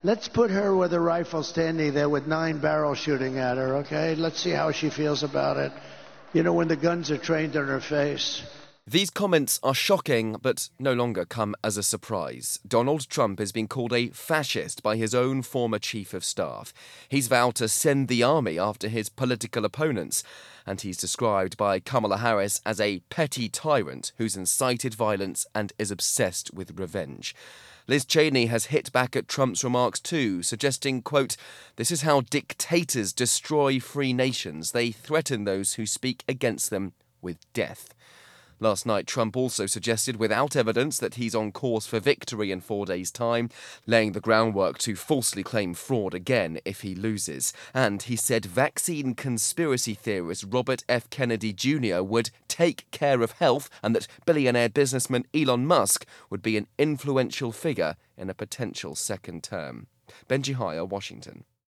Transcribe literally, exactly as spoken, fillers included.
Let's put her with a rifle standing there with nine barrels shooting at her, okay? Let's see how she feels about it. You know, when the guns are trained on her face. These comments are shocking, but no longer come as a surprise. Donald Trump is being called a fascist by his own former chief of staff. He's vowed to send the army after his political opponents, and he's described by Kamala Harris as a petty tyrant who's incited violence and is obsessed with revenge. Liz Cheney has hit back at Trump's remarks too, suggesting, quote, "This is how dictators destroy free nations. They threaten those who speak against them with death." Last night, Trump also suggested without evidence that he's on course for victory in four days' time, laying the groundwork to falsely claim fraud again if he loses. And he said vaccine conspiracy theorist Robert F. Kennedy Junior would take care of health and that billionaire businessman Elon Musk would be an influential figure in a potential second term. Benji Hire, Washington.